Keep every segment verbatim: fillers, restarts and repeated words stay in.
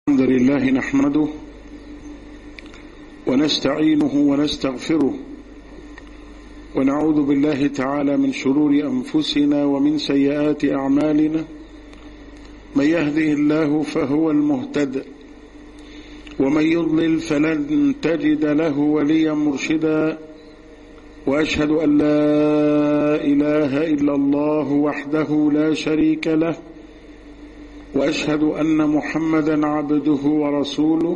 الحمد لله نحمده ونستعينه ونستغفره ونعوذ بالله تعالى من شرور أنفسنا ومن سيئات أعمالنا. من يهده الله فهو المهتد ومن يضلل فلن تجد له وليا مرشدا، وأشهد أن لا إله إلا الله وحده لا شريك له، وأشهد أن محمدا عبده ورسوله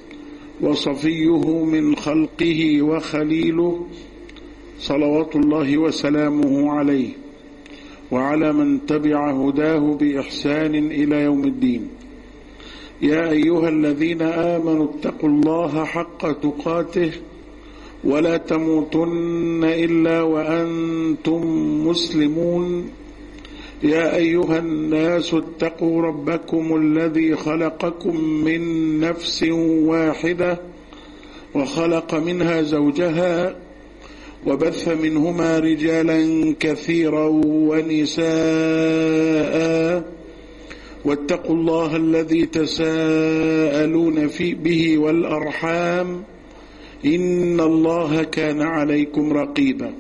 وصفيه من خلقه وخليله، صلوات الله وسلامه عليه وعلى من تبع هداه بإحسان إلى يوم الدين. يا أيها الذين آمنوا اتقوا الله حق تقاته ولا تموتن إلا وأنتم مسلمون. يا أيها الناس اتقوا ربكم الذي خلقكم من نفس واحدة وخلق منها زوجها وبث منهما رجالا كثيرا ونساء، واتقوا الله الذي تساءلون فيه به والأرحام إن الله كان عليكم رقيبا.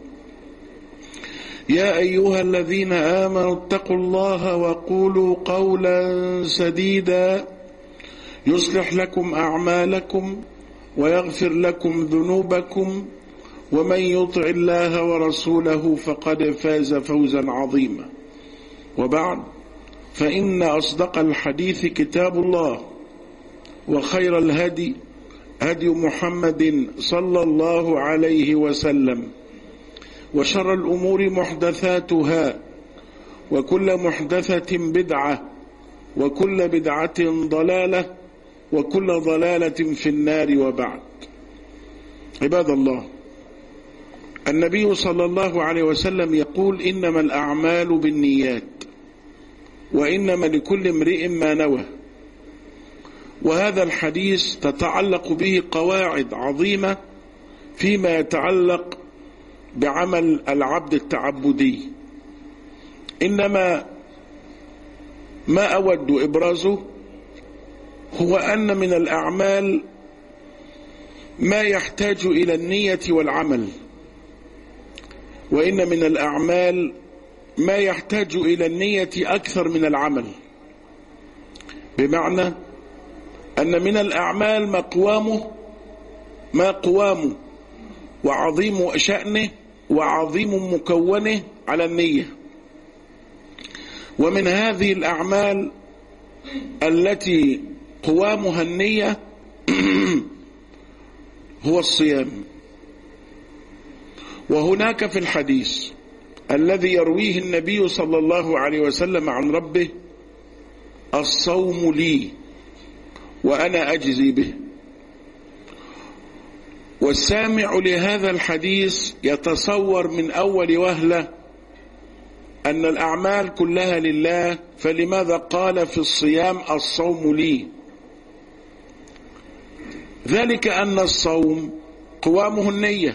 يا أيها الذين آمنوا اتقوا الله وقولوا قولا سديدا يصلح لكم أعمالكم ويغفر لكم ذنوبكم، ومن يطع الله ورسوله فقد فاز فوزا عظيما. وبعد، فإن أصدق الحديث كتاب الله، وخير الهدي هدي محمد صلى الله عليه وسلم، وشر الأمور محدثاتها، وكل محدثة بدعة، وكل بدعة ضلالة، وكل ضلالة في النار. وبعد، عباد الله، النبي صلى الله عليه وسلم يقول: إنما الأعمال بالنيات وإنما لكل امرئ ما نوى. وهذا الحديث تتعلق به قواعد عظيمة فيما يتعلق بعمل العبد التعبدي. إنما ما أود إبرازه هو أن من الأعمال ما يحتاج إلى النية والعمل، وإن من الأعمال ما يحتاج إلى النية أكثر من العمل، بمعنى أن من الأعمال مقوامه ما قوامه وعظيم شأنه وعظيم مكونه على النية. ومن هذه الأعمال التي قوامها النية هو الصيام. وهناك في الحديث الذي يرويه النبي صلى الله عليه وسلم عن ربه: الصوم لي وأنا أجزي به. والسامع لهذا الحديث يتصور من أول وهلة أن الأعمال كلها لله، فلماذا قال في الصيام الصوم لي؟ ذلك أن الصوم قوامه النية،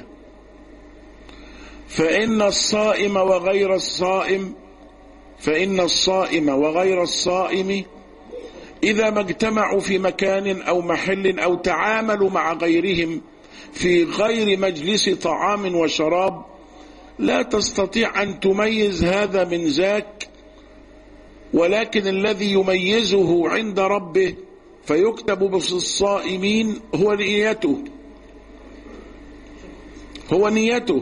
فإن الصائم وغير الصائم فإن الصائم وغير الصائم إذا ما اجتمعوا في مكان أو محل أو تعاملوا مع غيرهم في غير مجلس طعام وشراب لا تستطيع أن تميز هذا من ذاك، ولكن الذي يميزه عند ربه فيكتب بالصائمين هو نيته هو نيته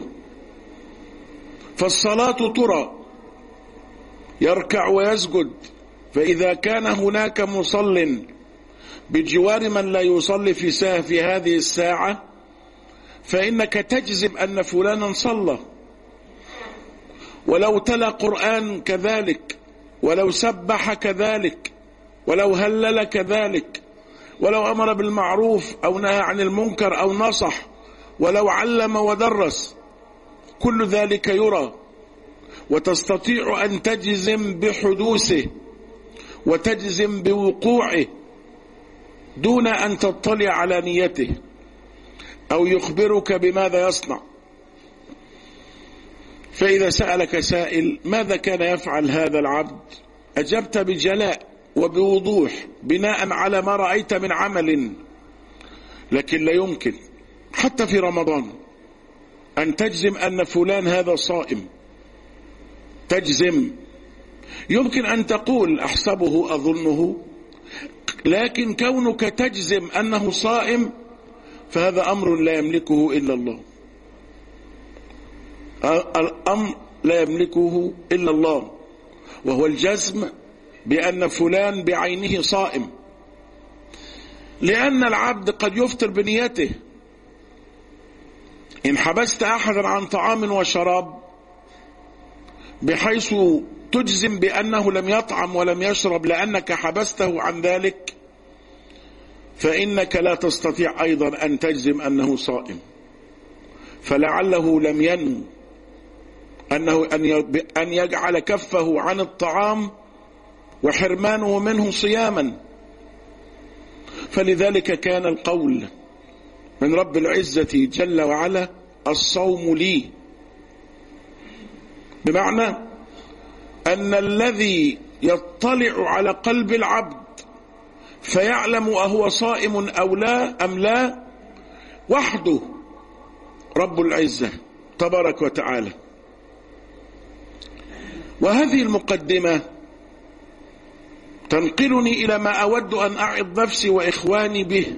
فالصلاة ترى يركع ويسجد، فإذا كان هناك مصل بجوار من لا يصلي في ساعة في هذه الساعة فإنك تجزم أن فلانا صلى، ولو تلا قرآن كذلك، ولو سبح كذلك، ولو هلل كذلك، ولو أمر بالمعروف أو نهى عن المنكر أو نصح، ولو علم ودرس، كل ذلك يرى، وتستطيع أن تجزم بحدوثه وتجزم بوقوعه دون أن تطلع على نيته أو يخبرك بماذا يصنع. فإذا سألك سائل: ماذا كان يفعل هذا العبد؟ أجبت بجلاء وبوضوح بناء على ما رأيت من عمل، لكن لا يمكن حتى في رمضان أن تجزم أن فلان هذا صائم. تجزم، يمكن أن تقول أحسبه أظنه، لكن كونك تجزم أنه صائم فهذا أمر لا يملكه إلا الله. الأمر لا يملكه إلا الله، وهو الجزم بأن فلان بعينه صائم، لأن العبد قد يفطر بنيته. إن حبست أحدا عن طعام وشراب بحيث تجزم بأنه لم يطعم ولم يشرب لأنك حبسته عن ذلك، فإنك لا تستطيع أيضا أن تجزم أنه صائم. فلعله لم ينو أنه أن يجعل كفه عن الطعام وحرمانه منه صياما. فلذلك كان القول من رب العزة جل وعلا الصوم لي، بمعنى أن الذي يطلع على قلب العبد فيعلم أهو صائم أو لا أم لا وحده رب العزة تبارك وتعالى. وهذه المقدمة تنقلني إلى ما أود أن أعظ نفسي وإخواني به،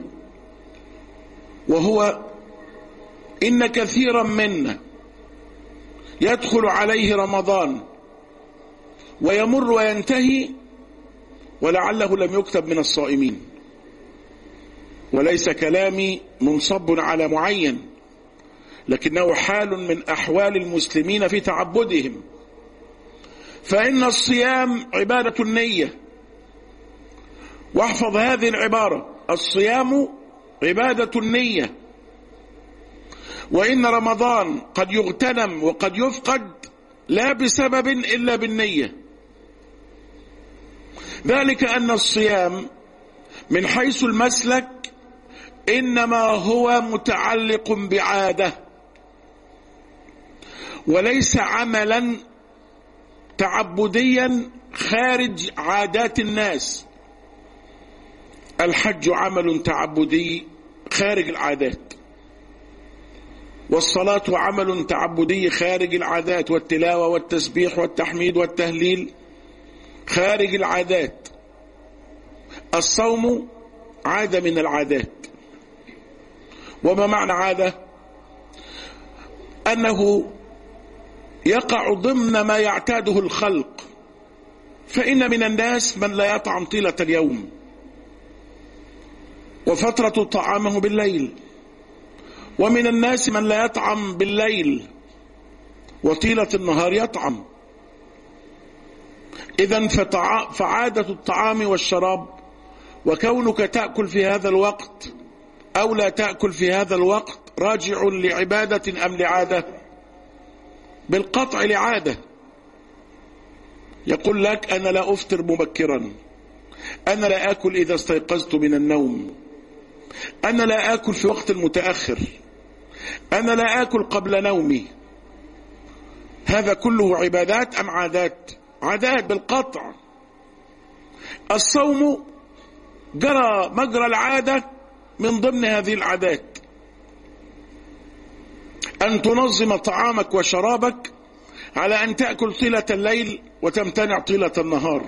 وهو إن كثيرا منا يدخل عليه رمضان ويمر وينتهي ولعله لم يكتب من الصائمين. وليس كلامي منصب على معين، لكنه حال من أحوال المسلمين في تعبدهم. فإن الصيام عبادة النية، واحفظ هذه العبارة: الصيام عبادة النية. وإن رمضان قد يغتنم وقد يفقد لا بسبب إلا بالنية. ذلك أن الصيام من حيث المسلك إنما هو متعلق بعادة وليس عملا تعبديا خارج عادات الناس. الحج عمل تعبدي خارج العادات، والصلاة عمل تعبدي خارج العادات، والتلاوة والتسبيح والتحميد والتهليل خارج العادات. الصوم عادة من العادات. وما معنى عادة؟ أنه يقع ضمن ما يعتاده الخلق. فإن من الناس من لا يطعم طيلة اليوم وفترة طعامه بالليل، ومن الناس من لا يطعم بالليل وطيلة النهار يطعم. إذن فعادة الطعام والشراب وكونك تأكل في هذا الوقت أو لا تأكل في هذا الوقت راجع لعبادة أم لعادة؟ بالقطع لعادة. يقول لك: أنا لا أفطر مبكرا، أنا لا أكل إذا استيقظت من النوم، أنا لا أكل في وقت المتأخر، أنا لا أكل قبل نومي. هذا كله عبادات أم عادات؟ عادات بالقطع. الصوم جرى مجرى العادة من ضمن هذه العادات، أن تنظم طعامك وشرابك على أن تأكل طيلة الليل وتمتنع طيلة النهار،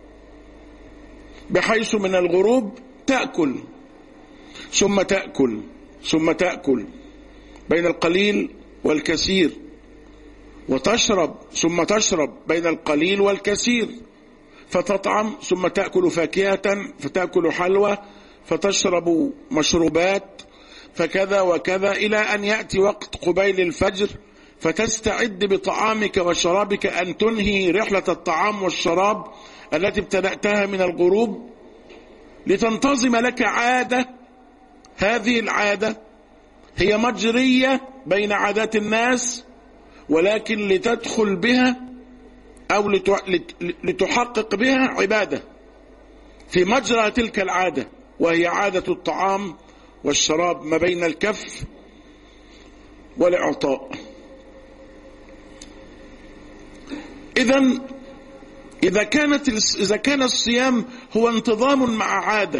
بحيث من الغروب تأكل ثم تأكل ثم تأكل بين القليل والكثير، وتشرب ثم تشرب بين القليل والكثير، فتطعم ثم تأكل فاكهة، فتأكل حلوى، فتشرب مشروبات، فكذا وكذا إلى أن يأتي وقت قبيل الفجر فتستعد بطعامك وشرابك أن تنهي رحلة الطعام والشراب التي ابتدأتها من الغروب لتنتظم لك عادة. هذه العادة هي مجرية بين عادات الناس، ولكن لتدخل بها أو لتحقق بها عبادة في مجرى تلك العادة، وهي عادة الطعام والشراب ما بين الكف والإعطاء. إذن إذا كانت إذا كان الصيام هو انتظام مع عادة،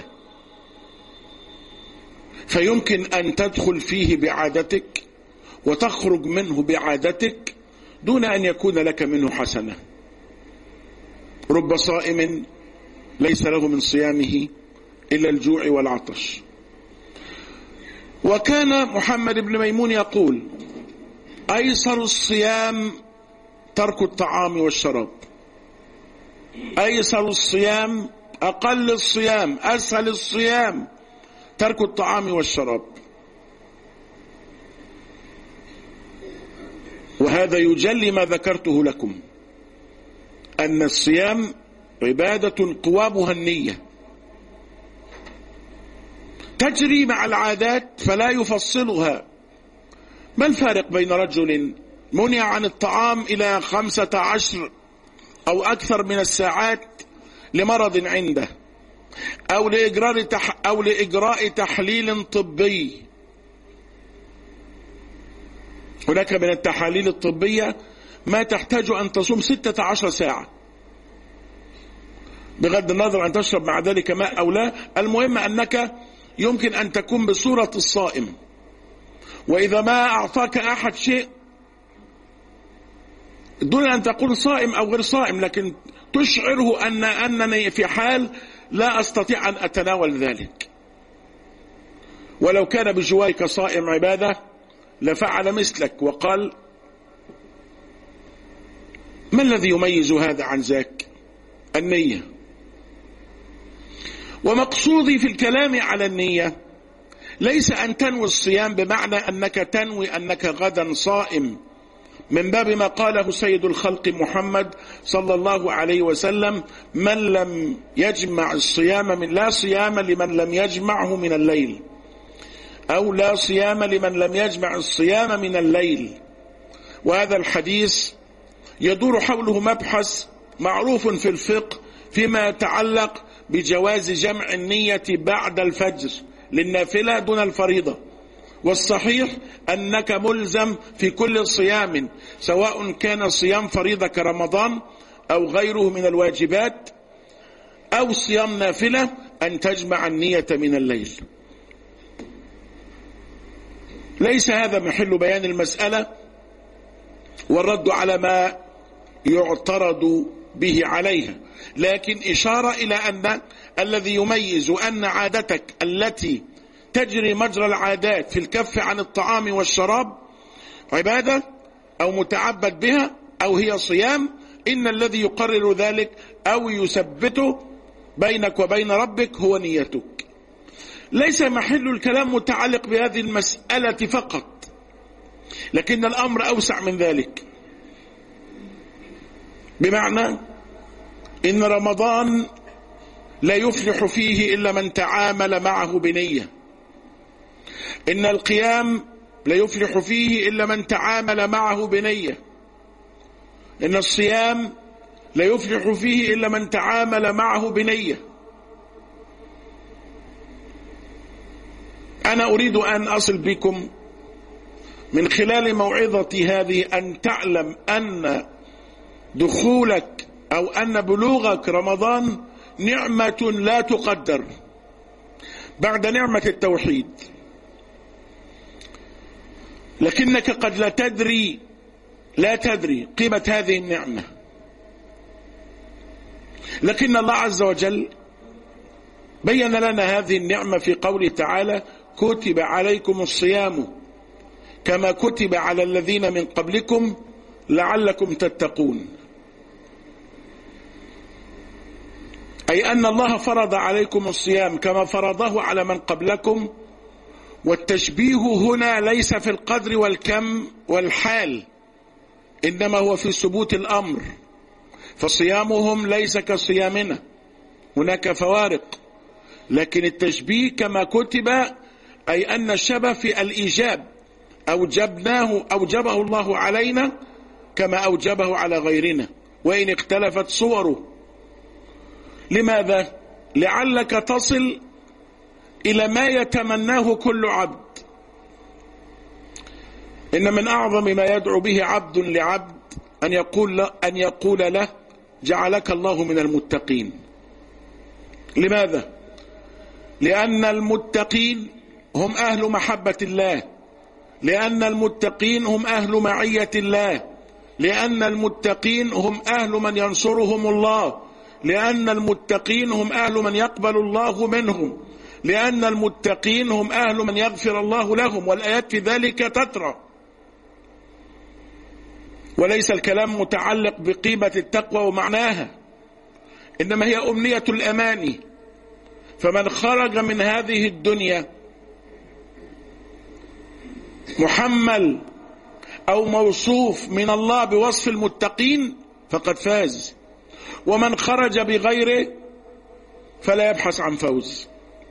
فيمكن أن تدخل فيه بعادتك وتخرج منه بعادتك دون أن يكون لك منه حسنة. رب صائم ليس له من صيامه إلا الجوع والعطش. وكان محمد بن ميمون يقول: أيسر الصيام ترك الطعام والشراب. أيسر الصيام، أقل الصيام، أسهل الصيام ترك الطعام والشراب. وهذا يجلي ما ذكرته لكم، أن الصيام عبادة قوامها النية، تجري مع العادات فلا يفصلها. ما الفارق بين رجل منع عن الطعام إلى خمسة عشر أو أكثر من الساعات لمرض عنده، أو لإجراء تح أو لإجراء تحليل طبي؟ هناك من التحاليل الطبية ما تحتاج أن تصوم ستة عشر ساعة، بغض النظر أن تشرب مع ذلك ماء أو لا، المهم أنك يمكن أن تكون بصورة الصائم. وإذا ما أعطاك أحد شيء دون أن تقول صائم أو غير صائم، لكن تشعره أن أنني في حال لا أستطيع أن أتناول ذلك، ولو كان بجوارك صائم عبادة لفعل مثلك وقال: ما الذي يميز هذا عن ذاك؟ النية. ومقصودي في الكلام على النية ليس أن تنوي الصيام بمعنى أنك تنوي أنك غدا صائم، من باب ما قاله سيد الخلق محمد صلى الله عليه وسلم: من لم يجمع الصيام من لا صيام لمن لم يجمعه من الليل، أو لا صيام لمن لم يجمع الصيام من الليل. وهذا الحديث يدور حوله مبحث معروف في الفقه فيما يتعلق بجواز جمع النية بعد الفجر للنافلة دون الفريضة. والصحيح أنك ملزم في كل صيام، سواء كان صيام فريضة كرمضان أو غيره من الواجبات أو صيام نافلة، أن تجمع النية من الليل. ليس هذا محل بيان المسألة والرد على ما يعترض به عليها، لكن إشارة إلى أن الذي يميز أن عادتك التي تجري مجرى العادات في الكف عن الطعام والشراب عبادة أو متعبد بها أو هي صيام، إن الذي يقرر ذلك أو يثبته بينك وبين ربك هو نيتك. ليس محل الكلام متعلق بهذه المسألة فقط، لكن الأمر أوسع من ذلك، بمعنى إن رمضان لا يفلح فيه إلا من تعامل معه بنية، إن القيام لا يفلح فيه إلا من تعامل معه بنية، إن الصيام لا يفلح فيه إلا من تعامل معه بنية. أنا أريد أن أصل بكم من خلال موعظتي هذه أن تعلم أن دخولك أو أن بلوغك رمضان نعمة لا تقدر بعد نعمة التوحيد، لكنك قد لا تدري لا تدري قيمة هذه النعمة. لكن الله عز وجل بين لنا هذه النعمة في قوله تعالى: كتب عليكم الصيام كما كتب على الذين من قبلكم لعلكم تتقون. أي أن الله فرض عليكم الصيام كما فرضه على من قبلكم، والتشبيه هنا ليس في القدر والكم والحال، إنما هو في ثبوت الأمر، فصيامهم ليس كصيامنا، هناك فوارق، لكن التشبيه كما كتب أي أن الشبه في الإيجاب، أوجبناه أوجبه الله علينا كما أوجبه على غيرنا وإن اختلفت صوره. لماذا؟ لعلك تصل إلى ما يتمناه كل عبد. إن من أعظم ما يدعو به عبد لعبد أن يقول له, أن يقول له جعلك الله من المتقين. لماذا؟ لأن المتقين هم أهل محبة الله، لأن المتقين هم أهل معية الله، لأن المتقين هم أهل من ينصرهم الله، لأن المتقين هم أهل من يقبل الله منهم، لأن المتقين هم أهل من يغفر الله لهم، والآيات في ذلك تترى. وليس الكلام متعلق بقيمة التقوى ومعناها، إنما هي أمنية الأماني. فمن خرج من هذه الدنيا محمل أو موصوف من الله بوصف المتقين فقد فاز، ومن خرج بغيره فلا يبحث عن فوز.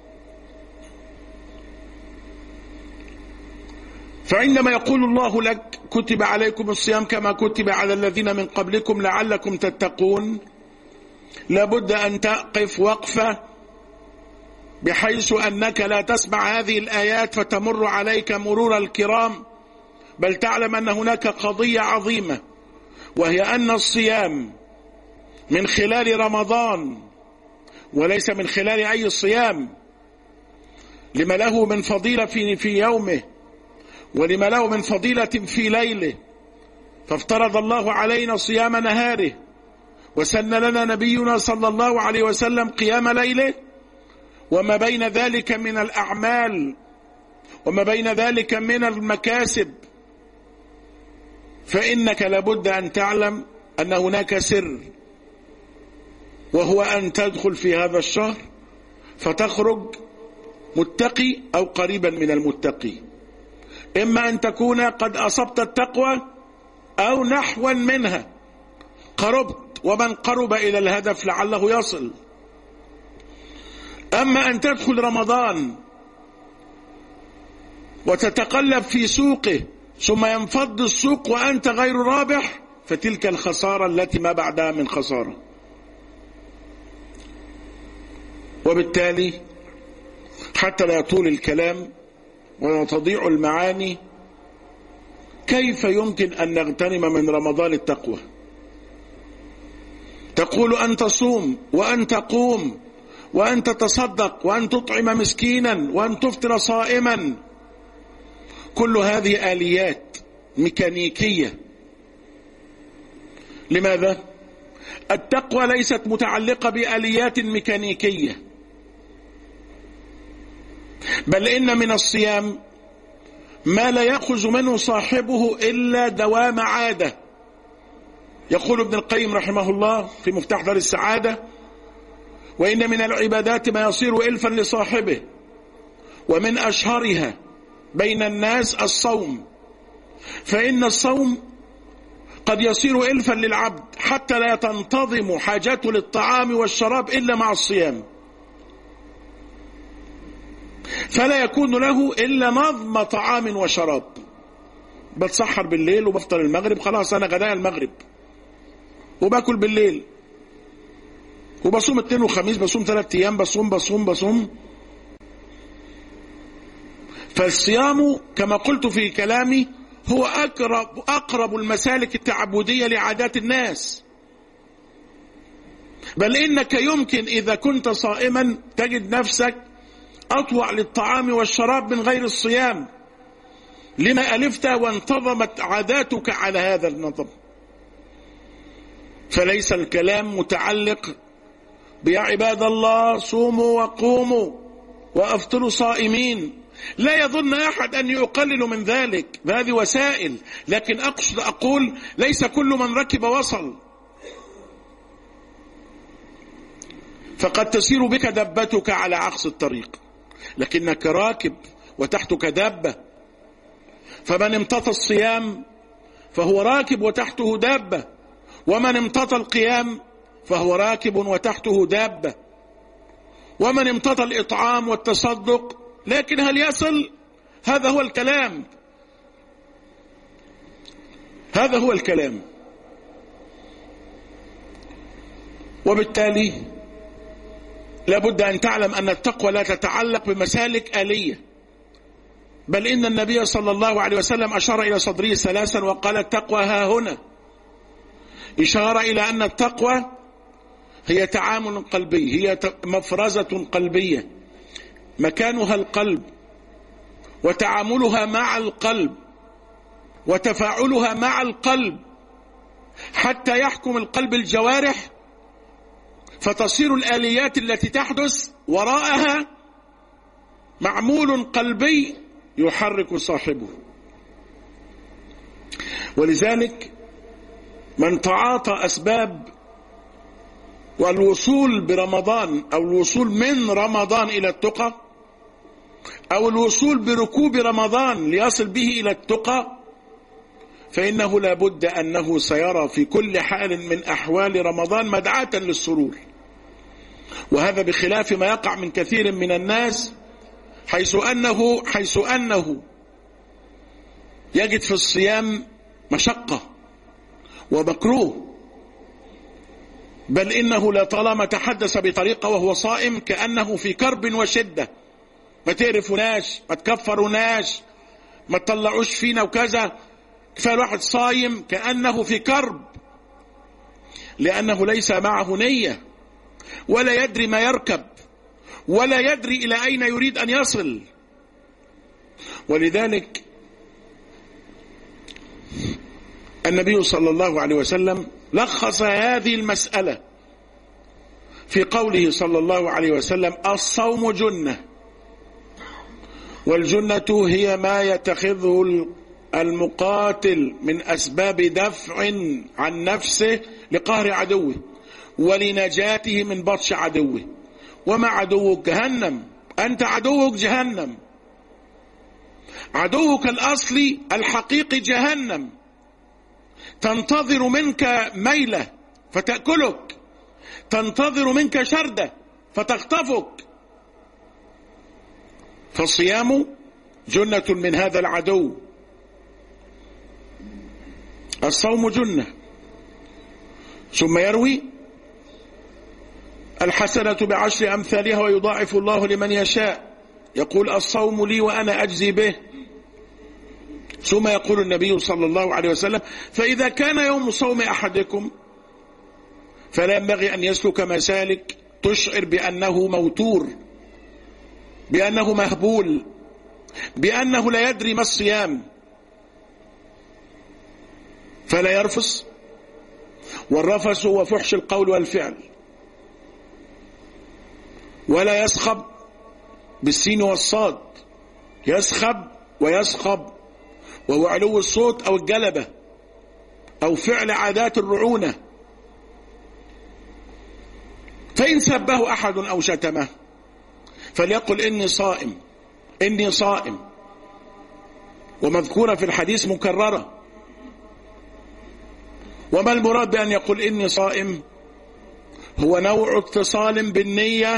فعندما يقول الله لك كتب عليكم الصيام كما كتب على الذين من قبلكم لعلكم تتقون، لابد أن تقف وقفة بحيث أنك لا تسمع هذه الآيات فتمر عليك مرور الكرام، بل تعلم أن هناك قضية عظيمة، وهي أن الصيام من خلال رمضان وليس من خلال أي صيام، لما له من فضيلة في في يومه، ولما له من فضيلة في ليله. فافترض الله علينا صيام نهاره، وسن لنا نبينا صلى الله عليه وسلم قيام ليله، وما بين ذلك من الأعمال وما بين ذلك من المكاسب. فإنك لابد أن تعلم أن هناك سر، وهو أن تدخل في هذا الشهر فتخرج متقي أو قريبا من المتقي، إما أن تكون قد أصبت التقوى أو نحوا منها، قربت، ومن قرب إلى الهدف لعله يصل. أما أن تدخل رمضان وتتقلب في سوقه ثم ينفض السوق وأنت غير رابح، فتلك الخسارة التي ما بعدها من خسارة. وبالتالي حتى لا يطول الكلام ولا تضيع المعاني، كيف يمكن أن نغتنم من رمضان التقوى؟ تقول أن تصوم وأن تقوم وأن تتصدق وأن تطعم مسكينا وأن تفطر صائما، كل هذه آليات ميكانيكية. لماذا؟ التقوى ليست متعلقة بآليات ميكانيكية، بل إن من الصيام ما لا يأخذ منه صاحبه إلا دوام عادة. يقول ابن القيم رحمه الله في مفتاح دار السعادة: وإن من العبادات ما يصير إلفا لصاحبه، ومن أشهرها بين الناس الصوم، فإن الصوم قد يصير إلفا للعبد حتى لا تنتظم حاجته للطعام والشراب إلا مع الصيام، فلا يكون له إلا نظم طعام وشراب. بتسحر بالليل وبفطر المغرب، خلاص أنا غدايا المغرب، وباكل بالليل، وبصوم اثنين وخميس، بصوم ثلاث أيام، بصوم بصوم بصوم. فالصيام كما قلت في كلامي هو أقرب, أقرب المسالك التعبدية لعادات الناس، بل إنك يمكن إذا كنت صائما تجد نفسك أطوع للطعام والشراب من غير الصيام، لما ألفت وانتظمت عاداتك على هذا النظم. فليس الكلام متعلق بيا عباد الله صوموا وقوموا وأفطروا صائمين. لا يظن أحد أن يقلل من ذلك، هذه وسائل، لكن أقصد أقول ليس كل من ركب وصل. فقد تسير بك دبتك على عكس الطريق، لكنك راكب وتحتك دابة. فمن امتطى الصيام فهو راكب وتحته دابة، ومن امتطى القيام فهو راكب وتحته دابة، ومن امتطى الإطعام والتصدق. لكن هل يصل؟ هذا هو الكلام، هذا هو الكلام. وبالتالي لابد أن تعلم أن التقوى لا تتعلق بمسالك آلية، بل إن النبي صلى الله عليه وسلم أشار إلى صدره ثلاثا وقال: التقوى ها هنا. إشارة إلى أن التقوى هي تعامل قلبي، هي مفرزة قلبية مكانها القلب، وتعاملها مع القلب، وتفاعلها مع القلب، حتى يحكم القلب الجوارح، فتصير الآليات التي تحدث وراءها معمول قلبي يحرك صاحبه. ولذلك من تعاطى أسباب والوصول برمضان أو الوصول من رمضان إلى التقى، أو الوصول بركوب رمضان ليصل به إلى التقى، فإنه لا بد أنه سيرى في كل حال من أحوال رمضان مدعاة للسرور. وهذا بخلاف ما يقع من كثير من الناس، حيث أنه, حيث أنه يجد في الصيام مشقة ومكروه، بل إنه لطالما تحدث بطريقة وهو صائم كأنه في كرب وشدة، ما تعرفوناش، ما تكفروناش، ما تطلعوش فينا وكذا، كفاية الواحد صايم، كأنه في كرب، لأنه ليس معه نية، ولا يدري ما يركب، ولا يدري إلى أين يريد أن يصل. ولذلك النبي صلى الله عليه وسلم لخص هذه المسألة في قوله صلى الله عليه وسلم: الصوم جنة، والجنة هي ما يتخذه المقاتل من أسباب دفع عن نفسه لقهر عدوه ولنجاته من بطش عدوه. وما عدوك؟ جهنم، أنت عدوك جهنم، عدوك الأصلي الحقيقي جهنم، تنتظر منك ميلة فتأكلك، تنتظر منك شردة فتخطفك. فالصيام جنة من هذا العدو، الصوم جنة. ثم يروي: الحسنة بعشر أمثالها ويضاعف الله لمن يشاء، يقول: الصوم لي وأنا أجزي به. ثم يقول النبي صلى الله عليه وسلم: فإذا كان يوم صوم أحدكم فلا ينبغي أن يسلك مسالك تشعر بأنه موتور، بأنه مهبول، بأنه لا يدري ما الصيام، فلا يرفس، والرفس هو فحش القول والفعل، ولا يسخب بالسين والصاد، يسخب ويسخب، وهو علو الصوت أو الجلبة أو فعل عادات الرعونة. فإن سبه أحد أو شتمه فليقل: إني صائم، إني صائم، ومذكورة في الحديث مكررة. وما المراد بأن يقول إني صائم؟ هو نوع اتصال بالنية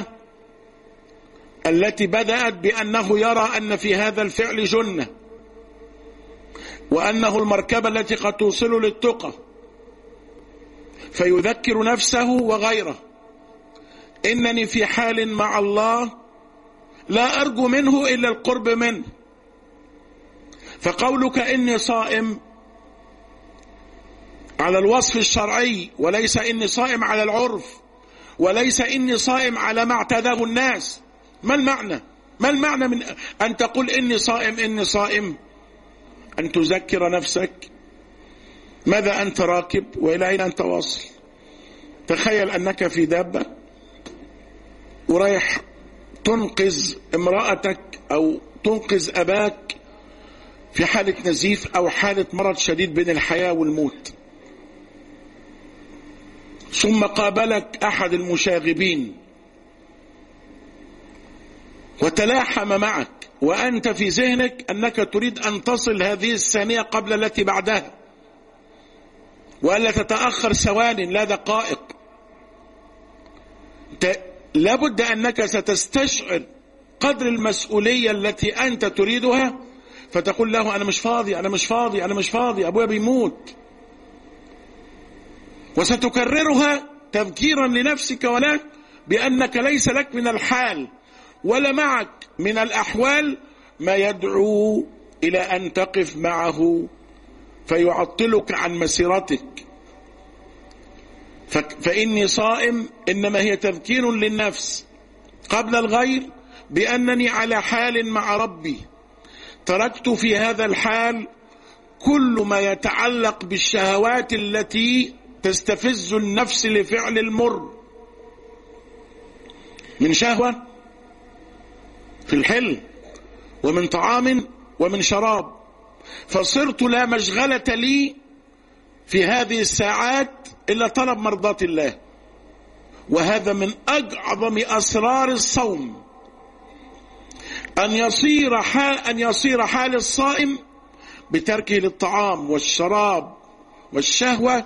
التي بدأت بأنه يرى أن في هذا الفعل جنة، وأنه المركبة التي قد توصل للتقى، فيذكر نفسه وغيره: إنني في حال مع الله لا أرجو منه إلا القرب منه. فقولك إني صائم على الوصف الشرعي، وليس إني صائم على العرف، وليس إني صائم على ما اعتاده الناس. ما المعنى؟ ما المعنى من أن تقول إني صائم إني صائم؟ أن تذكر نفسك ماذا أنت راكب وإلى أين أنت واصل. تخيل أنك في دابة ورايح تنقذ امرأتك أو تنقذ أباك في حالة نزيف أو حالة مرض شديد بين الحياة والموت، ثم قابلك أحد المشاغبين وتلاحم معك، وأنت في ذهنك أنك تريد أن تصل هذه الثانية قبل التي بعدها، وألا تتأخر ثوان لا دقائق. لابد أنك ستستشعر قدر المسؤولية التي أنت تريدها، فتقول له: أنا مش فاضي، أنا مش فاضي، أنا مش فاضي، أبويا بيموت. وستكررها تذكيرا لنفسك ولك بأنك ليس لك من الحال ولا معك من الأحوال ما يدعو إلى أن تقف معه فيعطلك عن مسيرتك. فإني صائم إنما هي تذكير للنفس قبل الغير بأنني على حال مع ربي، تركت في هذا الحال كل ما يتعلق بالشهوات التي تستفز النفس لفعل المر من شهوة في الحل ومن طعام ومن شراب، فصرت لا مشغلة لي في هذه الساعات إلا طلب مرضاة الله. وهذا من أعظم أسرار الصوم، أن يصير حال, أن يصير حال الصائم بتركه للطعام والشراب والشهوة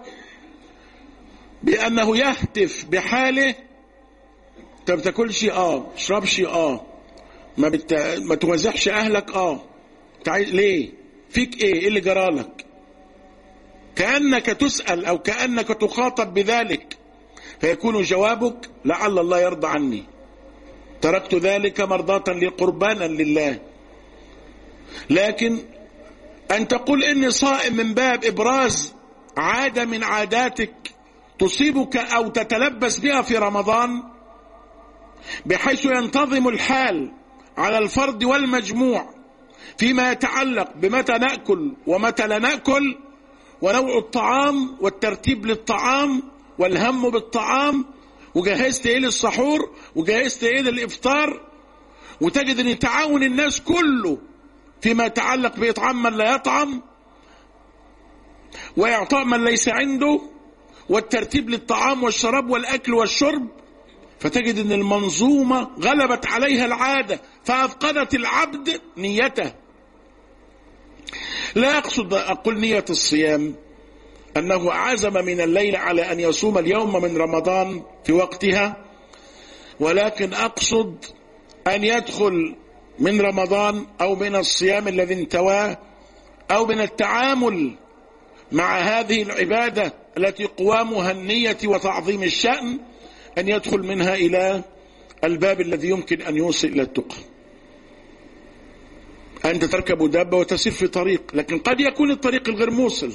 بأنه يهتف بحاله: انت بتاكلش اه، اشربش اه، ما, بت... ما توزعش اهلك اه، تعي... ليه فيك ايه؟ ايه اللي جرالك؟ كأنك تسأل او كأنك تخاطب بذلك، فيكون جوابك: لعل الله يرضى عني، تركت ذلك مرضاة لي قربانا لله. لكن ان تقول اني صائم من باب ابراز عادة من عاداتك تصيبك او تتلبس بها في رمضان، بحيث ينتظم الحال على الفرد والمجموع فيما يتعلق بمتى نأكل ومتى لا نأكل، ونوع الطعام والترتيب للطعام والهم بالطعام، وجهزت ايه للسحور وجهزت ايه للإفطار، وتجد ان تعاون الناس كله فيما يتعلق بإطعام من لا يطعم وإعطاء من ليس عنده والترتيب للطعام والشراب والأكل والشرب، فتجد ان المنظومة غلبت عليها العادة فأفقدت العبد نيته. لا أقصد أقول نية الصيام أنه عزم من الليل على أن يصوم اليوم من رمضان في وقتها، ولكن أقصد أن يدخل من رمضان أو من الصيام الذي انتواه أو من التعامل مع هذه العبادة التي قوامها النية وتعظيم الشأن، أن يدخل منها إلى الباب الذي يمكن أن يوصل إلى التقى. أنت تركب دابة وتسير في طريق، لكن قد يكون الطريق الغير موصل.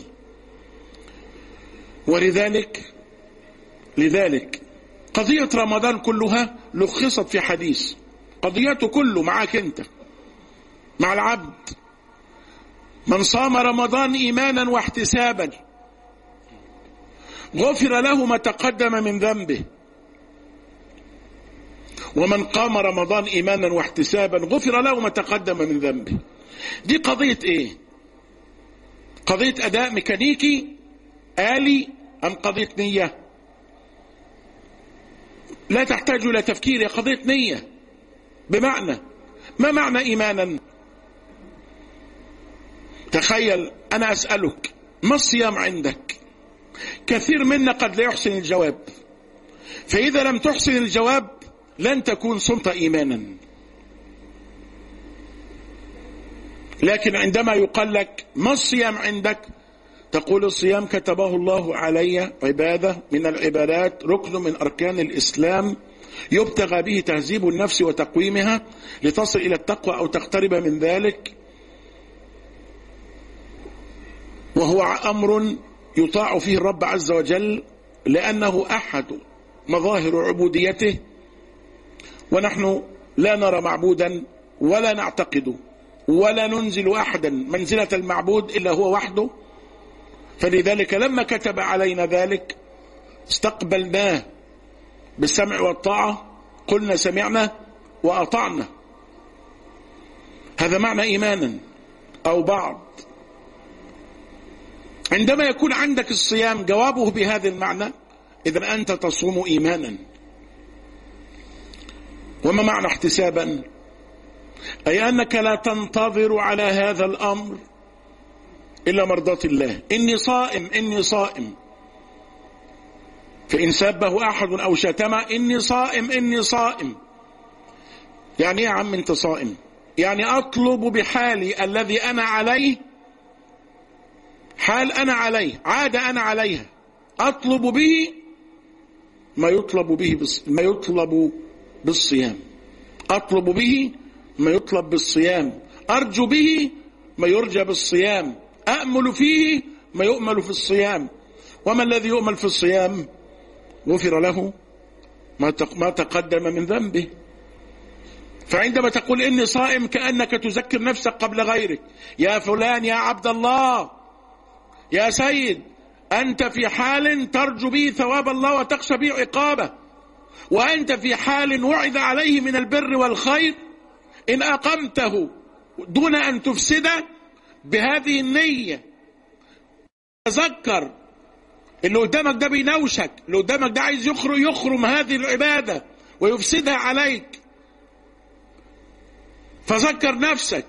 ولذلك لذلك قضية رمضان كلها لخصت في حديث، قضيته كله معك أنت مع العبد: من صام رمضان إيمانا واحتسابا غفر له ما تقدم من ذنبه، ومن قام رمضان إيمانا واحتسابا غفر له ما تقدم من ذنبه. دي قضية ايه؟ قضية أداء ميكانيكي آلي أم قضية نية؟ لا تحتاج إلى تفكير، هي قضية نية. بمعنى ما معنى إيمانا؟ تخيل أنا أسألك: ما الصيام عندك؟ كثير منا قد لا يحسن الجواب، فإذا لم تحسن الجواب لن تكون صمت إيمانا. لكن عندما يقال لك ما الصيام عندك، تقول: الصيام كتبه الله علي عبادة من العبادات، ركن من أركان الإسلام، يبتغى به تهذيب النفس وتقويمها لتصل إلى التقوى أو تقترب من ذلك، وهو أمر يطاع فيه الرب عز وجل لأنه أحد مظاهر عبوديته، ونحن لا نرى معبودا ولا نعتقده ولا ننزل أحدا منزلة المعبود إلا هو وحده. فلذلك لما كتب علينا ذلك استقبلناه بالسمع والطاعة، قلنا سمعنا وأطعنا. هذا معنى إيمانا أو بعض. عندما يكون عندك الصيام جوابه بهذا المعنى، إذن أنت تصوم إيمانا. وما معنى احتسابا؟ أي أنك لا تنتظر على هذا الأمر إلا مرضاة الله. إني صائم إني صائم، فإن سابه أحد أو شتمه: إني صائم إني صائم. يعني يا عم أنت صائم؟ يعني أطلب بحالي الذي أنا عليه، حال أنا عليه، عادة أنا عليها، أطلب به ما يطلب به ما يطلب بالصيام، أطلب به ما يطلب بالصيام، أرجو به ما يرجى بالصيام، أأمل فيه ما يؤمل في الصيام. وما الذي يؤمل في الصيام؟ غفر له ما تقدم من ذنبه. فعندما تقول إني صائم كأنك تذكر نفسك قبل غيرك. يا فلان، يا عبد الله، يا سيد، أنت في حال ترجو به ثواب الله وتخشى به عقابه، وأنت في حال وعد عليه من البر والخير، إن أقمته دون أن تفسده بهذه النية. تذكر اللي قدامك ده بينوشك، اللي قدامك ده عايز يخرم يخرم هذه العبادة ويفسدها عليك، فذكر نفسك.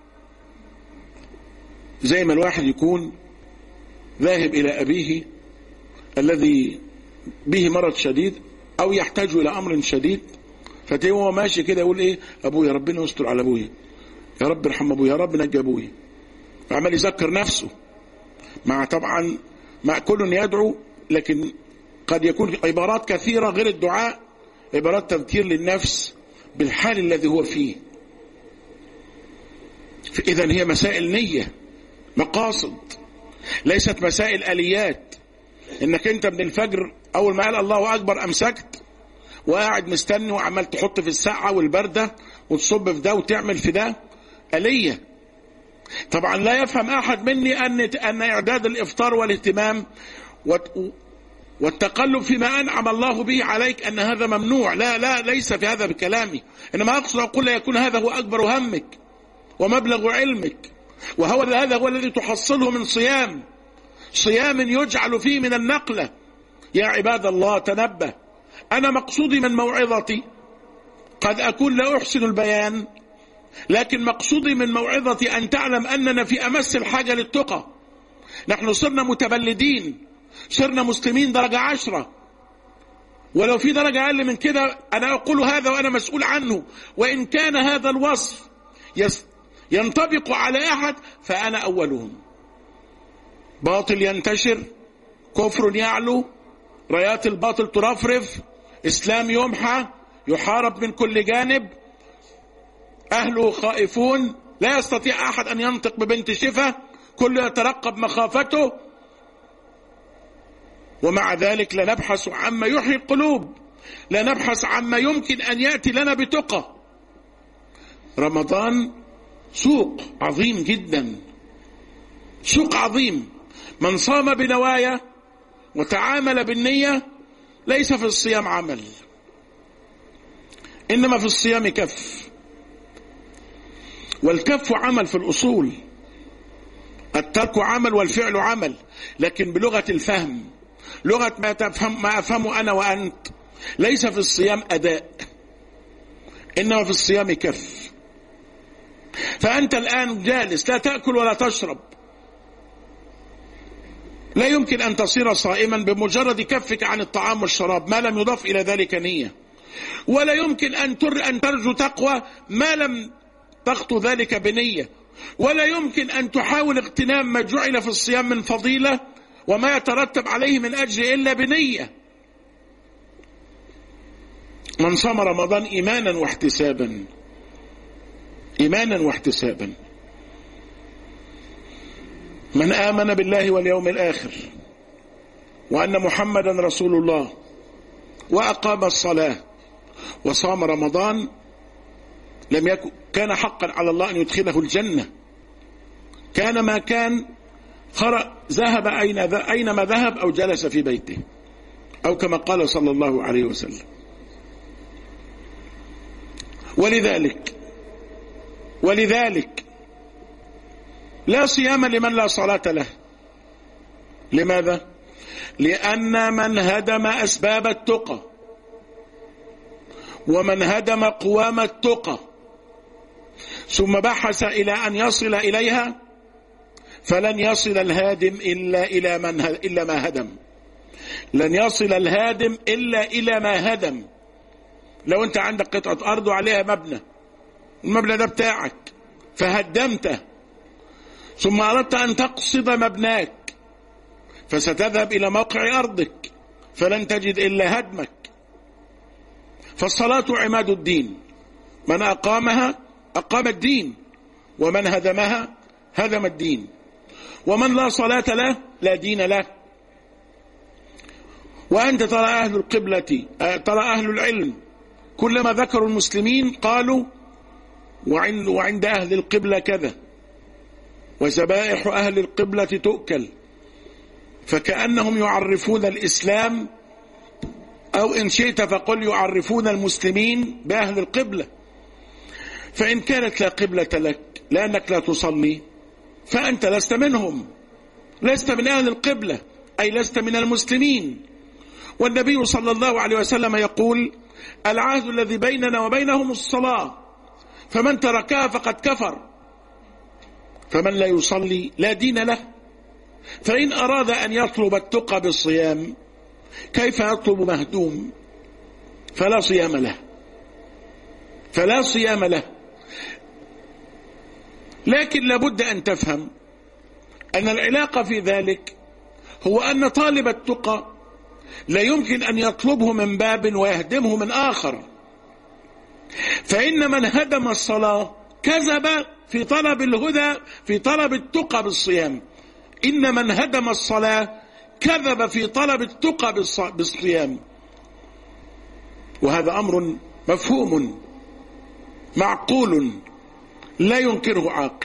زي ما الواحد يكون ذاهب إلى أبيه الذي به مرض شديد أو يحتاج إلى أمر شديد، فتلاقيه هو ماشي كده يقول إيه؟ أبويا ربنا يستر على أبويا، يا رب ارحم أبويا، يا رب نجي أبويا، فعمال يذكر نفسه. مع طبعا مع كل يدعو، لكن قد يكون عبارات كثيرة غير الدعاء، عبارات تذكير للنفس بالحال الذي هو فيه. إذن هي مسائل نية، مقاصد، ليست مسائل آليات. إنك أنت من الفجر أول ما قال الله أكبر أمسكت وقاعد مستني وعمال تحط في الساعة والبردة وتصب في ده وتعمل في ده، آلية. طبعا لا يفهم أحد مني أن أن إعداد الإفطار والاهتمام والتقلب فيما أنعم الله به عليك أن هذا ممنوع. لا لا ليس في هذا بكلامي، إنما أقصد أقول لا يكون هذا هو أكبر همك ومبلغ علمك، وهو هذا هو الذي تحصله من صيام صيام يجعل فيه من النقلة. يا عباد الله تنبه، أنا مقصودي من موعظتي قد أكون لا أحسن البيان، لكن مقصودي من موعظتي أن تعلم أننا في أمس الحاجة للتقى. نحن صرنا متبلدين، صرنا مسلمين درجة عشرة، ولو في درجة أقل من كده أنا أقول هذا وأنا مسؤول عنه، وإن كان هذا الوصف ينطبق على أحد فأنا أولهم. باطل ينتشر، كفر يعلو، رايات الباطل ترفرف، إسلام يمحى، يحارب من كل جانب، أهله خائفون، لا يستطيع أحد أن ينطق ببنت شفة، كل يترقب مخافته، ومع ذلك لا نبحث عما يحيي القلوب، لا نبحث عما يمكن أن يأتي لنا بتقى. رمضان سوق عظيم جدا، سوق عظيم. من صام بنوايا وتعامل بالنية ليس في الصيام عمل، إنما في الصيام كف، والكف عمل في الأصول، الترك عمل والفعل عمل، لكن بلغة الفهم، لغة ما تفهم ما أفهمه أنا وأنت. ليس في الصيام أداء، إنما في الصيام كف. فأنت الآن جالس لا تأكل ولا تشرب، لا يمكن أن تصير صائما بمجرد كفك عن الطعام والشراب ما لم يضاف إلى ذلك نية، ولا يمكن أن تر أن ترجو تقوى ما لم تخطو ذلك بنية، ولا يمكن أن تحاول اغتنام ما جعل في الصيام من فضيلة وما يترتب عليه من أجر إلا بنية. من صام رمضان إيمانا واحتسابا، إيمانا واحتسابا، من آمن بالله واليوم الآخر وأن محمدا رسول الله وأقام الصلاة وصام رمضان لم يكن كان حقا على الله أن يدخله الجنة، كان ما كان خرج ذهب أين أينما ذهب أو جلس في بيته، أو كما قال صلى الله عليه وسلم. ولذلك ولذلك لا صيام لمن لا صلاة له. لماذا؟ لأن من هدم أسباب التقى ومن هدم قوام التقى ثم بحث إلى أن يصل إليها فلن يصل الهادم إلا إلى من إلا ما هدم، لن يصل الهادم إلا إلى ما هدم. لو أنت عندك قطعة أرض وعليها مبنى، المبنى ده بتاعك فهدمته، ثم أردت أن تقصد مبناك فستذهب إلى موقع أرضك فلن تجد إلا هدمك. فالصلاة عماد الدين، من أقامها أقام الدين، ومن هدمها هدم الدين، ومن لا صلاة له لا دين له. وأنت ترى أهل القبلة ترى أهل العلم كلما ذكروا المسلمين قالوا وعند, وعند أهل القبلة كذا، وذبائح أهل القبلة تؤكل، فكأنهم يعرفون الإسلام، أو إن شئت فقل يعرفون المسلمين بأهل القبلة. فإن كانت لا قبلة لك لأنك لا تصلي فأنت لست منهم، لست من أهل القبلة، أي لست من المسلمين. والنبي صلى الله عليه وسلم يقول: العهد الذي بيننا وبينهم الصلاة، فمن تركها فقد كفر، فمن لا يصلي لا دين له. فإن أراد أن يطلب التقى بالصيام كيف يطلب مهدوم؟ فلا صيام له، فلا صيام له. لكن لابد أن تفهم أن العلاقة في ذلك هو أن طالب التقى لا يمكن أن يطلبه من باب ويهدمه من آخر. فإن من هدم الصلاة كذب في طلب الهدى، في طلب التقى بالصيام. إن من هدم الصلاة كذب في طلب التقى بالصيام. وهذا أمر مفهوم معقول لا ينكره عاقل.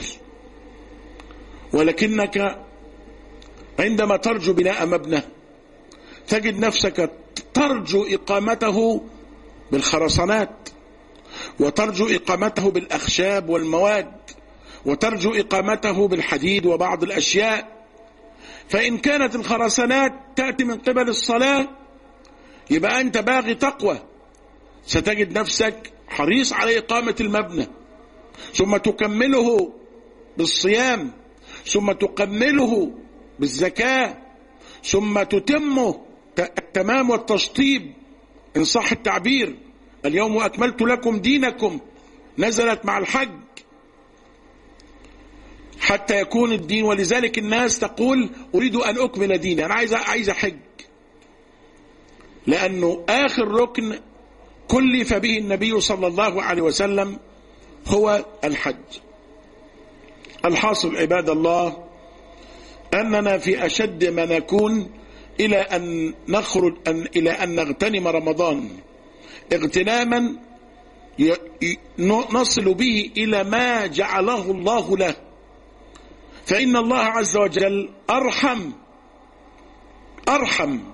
ولكنك عندما ترجو بناء مبنى تجد نفسك ترجو إقامته بالخرسانات، وترجو إقامته بالأخشاب والمواد، وترجو إقامته بالحديد وبعض الأشياء. فإن كانت الخرسانات تأتي من قبل الصلاة يبقى أنت باغي تقوى، ستجد نفسك حريص على إقامة المبنى، ثم تكمله بالصيام، ثم تكمله بالزكاة، ثم تتمه التمام والتشطيب إن صح التعبير. اليوم أكملت لكم دينكم نزلت مع الحج حتى يكون الدين. ولذلك الناس تقول أريد أن أكمل ديني، أنا عايز عايز حج، لأنه آخر ركن كلف به النبي صلى الله عليه وسلم هو الحج. الحاصل عباد الله أننا في أشد ما نكون إلى أن نخرج أن إلى أن نغتنم رمضان اغتناما نصل به إلى ما جعله الله له. فإن الله عز وجل أرحم أرحم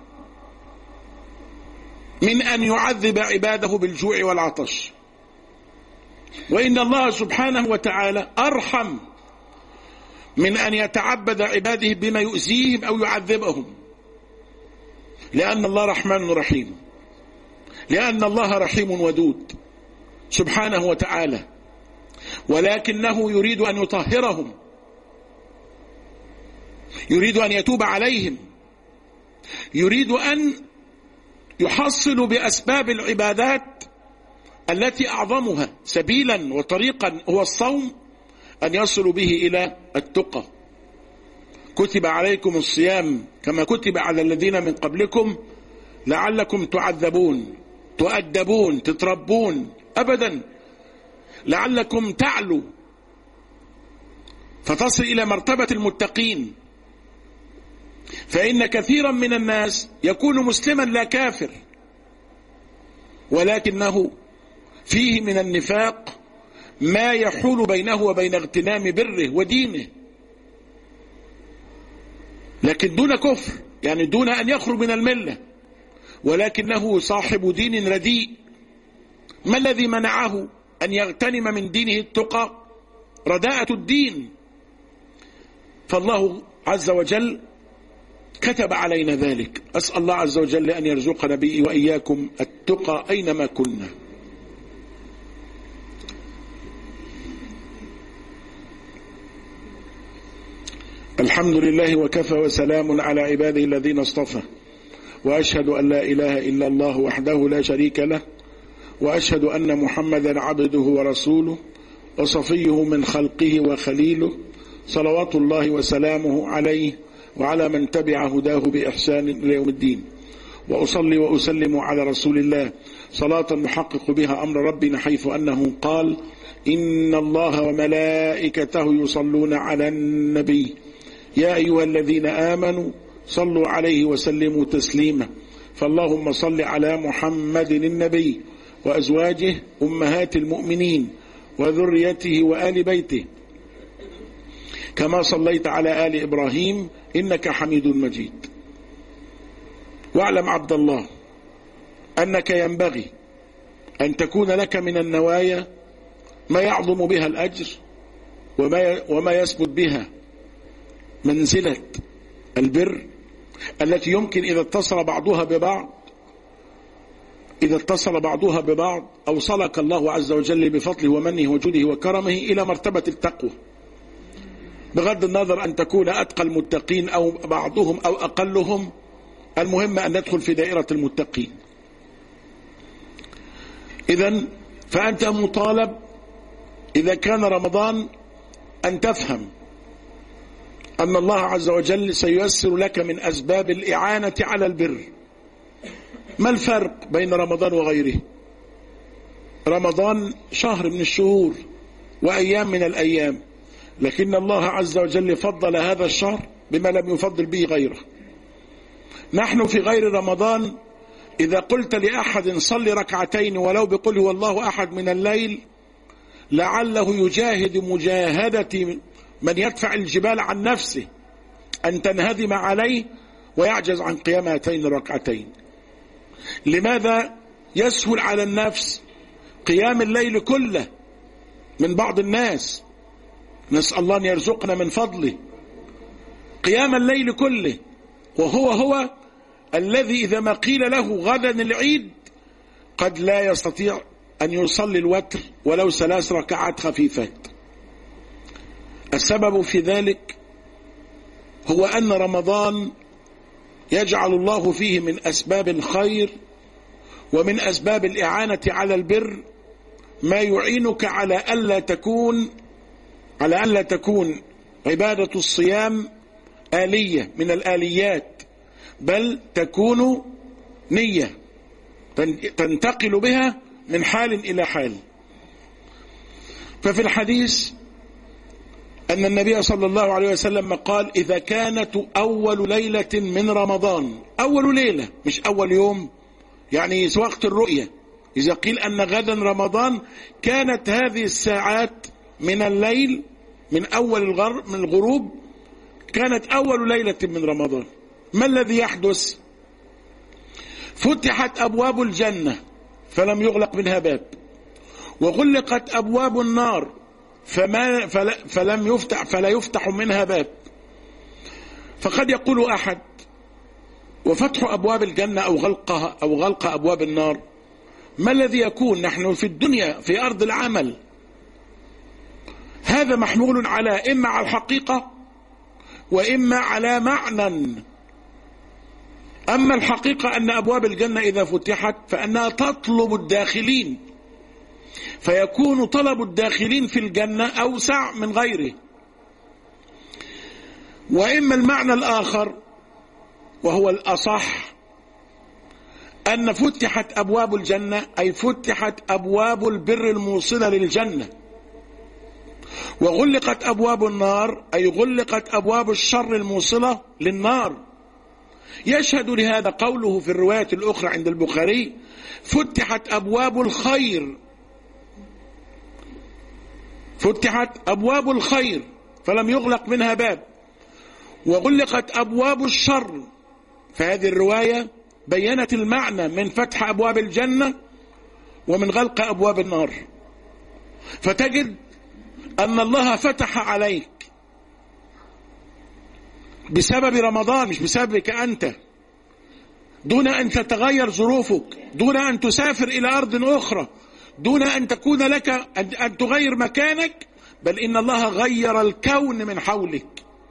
من أن يعذب عباده بالجوع والعطش، وإن الله سبحانه وتعالى أرحم من أن يتعبد عباده بما يؤذيهم أو يعذبهم، لأن الله رحمن رحيم، لأن الله رحيم ودود سبحانه وتعالى، ولكنه يريد أن يطهرهم، يريد أن يتوب عليهم، يريد أن يحصل بأسباب العبادات التي أعظمها سبيلا وطريقا هو الصوم أن يصل به إلى التقى. كتب عليكم الصيام كما كتب على الذين من قبلكم لعلكم تعذبون، تؤدبون، تتربون، أبدا، لعلكم تعلوا فتصل إلى مرتبة المتقين. فإن كثيرا من الناس يكون مسلما لا كافر، ولكنه فيه من النفاق ما يحول بينه وبين اغتنام بره ودينه، لكن دون كفر، يعني دون أن يخرج من الملة، ولكنه صاحب دين رديء. ما الذي منعه أن يغتنم من دينه التقى؟ رداءة الدين. فالله عز وجل كتب علينا ذلك. أسأل الله عز وجل أن يرزقنا بي وإياكم التقى أينما كنا. الحمد لله وكفى وسلام على عباده الذين اصطفى، وأشهد أن لا إله إلا الله وحده لا شريك له، وأشهد أن محمدا عبده ورسوله وصفيه من خلقه وخليله، صلوات الله وسلامه عليه وعلى من تبع هداه بإحسان إلى يوم الدين. وأصلي وأسلم على رسول الله صلاة نحقق بها أمر ربنا، حيث أنه قال: إن الله وملائكته يصلون على النبي يا أيها الذين آمنوا صلوا عليه وسلموا تسليما. فاللهم صل على محمد النبي وأزواجه أمهات المؤمنين وذريته وآل بيته كما صليت على آل إبراهيم إنك حميد مجيد. واعلم عبد الله أنك ينبغي أن تكون لك من النوايا ما يعظم بها الأجر وما وما يثبت بها منزلة البر التي يمكن إذا اتصل بعضها ببعض إذا اتصل بعضها ببعض أوصلك الله عز وجل بفضله ومنه وجوده وكرمه إلى مرتبة التقوى، بغض النظر أن تكون أتقى المتقين أو بعضهم أو أقلهم، المهم أن ندخل في دائرة المتقين. إذن فأنت مطالب إذا كان رمضان أن تفهم أن الله عز وجل سييسر لك من أسباب الإعانة على البر. ما الفرق بين رمضان وغيره؟ رمضان شهر من الشهور وأيام من الأيام، لكن الله عز وجل فضل هذا الشهر بما لم يفضل به غيره. نحن في غير رمضان إذا قلت لأحد صل ركعتين ولو بقل هو الله أحد من الليل لعله يجاهد مجاهدة من يدفع الجبال عن نفسه أن تنهدم عليه ويعجز عن قيام هاتين الركعتين. لماذا يسهل على النفس قيام الليل كله من بعض الناس؟ نسأل الله أن يرزقنا من فضله قيام الليل كله، وهو هو الذي إذا ما قيل له غدا العيد قد لا يستطيع أن يصلي الوتر ولو ثلاث ركعات خفيفات. السبب في ذلك هو أن رمضان يجعل الله فيه من أسباب الخير ومن أسباب الإعانة على البر ما يعينك على ألا تكون على ألا تكون عبادة الصيام آلية من الآليات، بل تكون نية تنتقل بها من حال إلى حال. ففي الحديث أن النبي صلى الله عليه وسلم قال إذا كانت أول ليلة من رمضان، أول ليلة مش أول يوم، يعني وقت الرؤية، إذا قيل أن غدا رمضان كانت هذه الساعات من الليل من أول الغر من الغروب كانت أول ليلة من رمضان. ما الذي يحدث؟ فتحت أبواب الجنة فلم يغلق منها باب، وغلقت أبواب النار فما فلم يفتح فلا يفتح منها باب. فقد يقول أحد وفتح أبواب الجنة أو غلقها أو غلق أبواب النار ما الذي يكون؟ نحن في الدنيا في أرض العمل، هذا محمول على إما على الحقيقة وإما على معنى. أما الحقيقة أن أبواب الجنة إذا فتحت فأنها تطلب الداخلين، فيكون طلب الداخلين في الجنة أوسع من غيره. وإما المعنى الآخر وهو الأصح أن فتحت أبواب الجنة أي فتحت أبواب البر الموصلة للجنة، وغلقت أبواب النار أي غلقت أبواب الشر الموصلة للنار. يشهد لهذا قوله في الرواية الأخرى عند البخاري فتحت أبواب الخير فتحت أبواب الخير فلم يغلق منها باب، وغلقت أبواب الشر. فهذه الرواية بيّنت المعنى من فتح أبواب الجنة ومن غلق أبواب النار. فتجد أن الله فتح عليك بسبب رمضان مش بسببك أنت، دون أن تتغير ظروفك، دون أن تسافر إلى أرض أخرى، دون أن تكون لك أن تغير مكانك، بل إن الله غير الكون من حولك.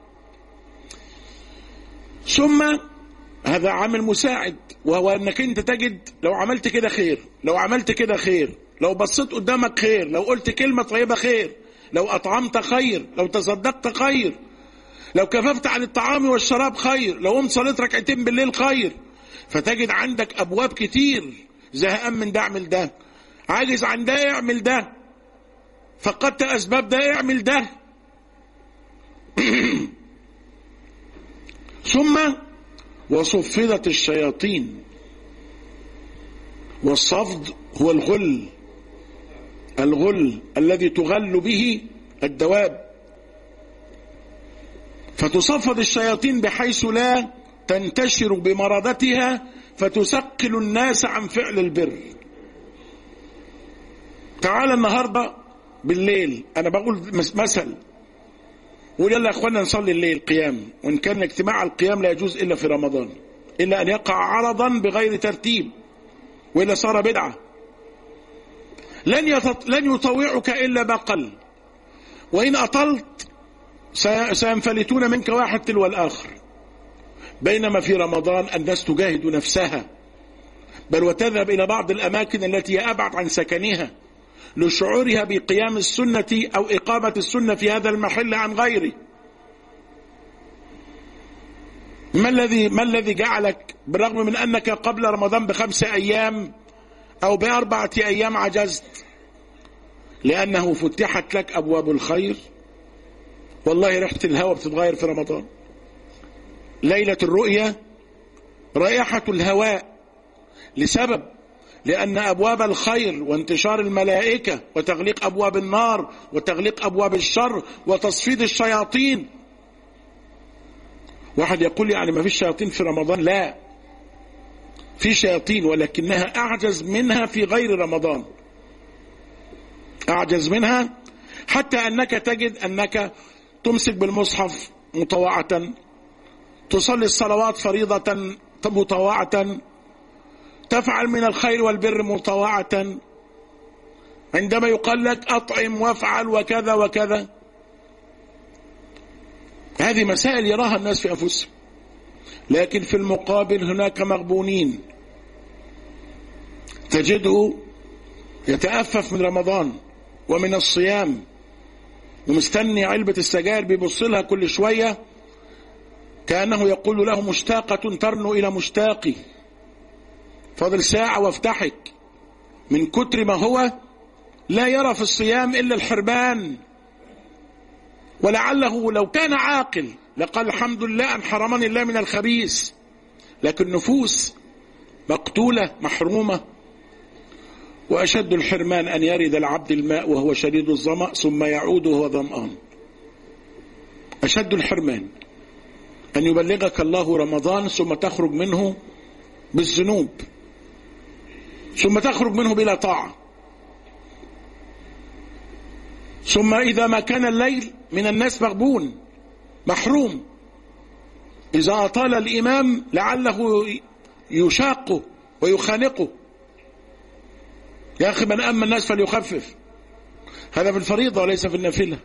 ثم هذا عامل مساعد، وهو أنك أنت تجد لو عملت كده خير، لو عملت كده خير، لو بصيت قدامك خير، لو قلت كلمة طيبة خير، لو أطعمت خير، لو تصدقت خير، لو كففت عن الطعام والشراب خير، لو قمت صليت ركعتين بالليل خير. فتجد عندك أبواب كتير، زهقان من ده اعمل ده، عاجز عن ده اعمل ده، فقدت أسباب ده اعمل ده. ثم وصفدت الشياطين والصفد هو الغل، الغل الذي تغل به الدواب، فتصفد الشياطين بحيث لا تنتشر بمرضتها فتثقل الناس عن فعل البر. تعال النهاردة بالليل، أنا بقول مثل، ويلا يا أخوانا نصلي الليل قيام، وإن كان اجتماع القيام لا يجوز إلا في رمضان، إلا أن يقع عرضا بغير ترتيب، وإلا صار بدعة. لن يتط... لن يطوعك إلا ما قل، وإن أطلت سينفلتون منك واحد تلو الآخر. بينما في رمضان الناس تجاهد نفسها، بل وتذهب إلى بعض الأماكن التي هي أبعد عن سكنها لشعورها بقيام السنة أو إقامة السنة في هذا المحل عن غيره. ما الذي ما الذي جعلك بالرغم من أنك قبل رمضان بخمسة أيام أو بأربعة أيام عجزت؟ لأنه فتحت لك أبواب الخير. والله ريحة الهواء بتتغير في رمضان. ليلة الرؤية رائحة الهواء لسبب، لأن أبواب الخير وانتشار الملائكة وتغليق أبواب النار وتغليق أبواب الشر وتصفيد الشياطين. واحد يقول يعني ما فيش شياطين في رمضان؟ لا، في شياطين، ولكنها أعجز منها في غير رمضان، أعجز منها، حتى أنك تجد أنك تمسك بالمصحف مطوعة، تصلي الصلوات فريضة مطوعة، تفعل من الخير والبر مطوعة، عندما يقال لك أطعم وافعل وكذا وكذا. هذه مسائل يراها الناس في أنفسهم، لكن في المقابل هناك مغبونين تجده يتأفف من رمضان ومن الصيام ومستني علبة السجاير بيبصلها كل شوية كأنه يقول له مشتاقة ترنو إلى مشتاقي، فاضل ساعة وافتحك، من كتر ما هو لا يرى في الصيام إلا الحرمان. ولعله لو كان عاقل لقال الحمد لله أن حرمني الله من الخبيث، لكن نفوس مقتولة محرومة. وأشد الحرمان أن يرد العبد الماء وهو شديد الظمأ ثم يعود وهو ظمآن. أشد الحرمان أن يبلغك الله رمضان ثم تخرج منه بالذنوب، ثم تخرج منه بلا طاعة، ثم إذا ما كان الليل من الناس مغبون محروم. إذا أطال الإمام لعله يشاقه ويخانقه. يا أخي من أما الناس فليخفف، هذا في الفريضة وليس في النافلة.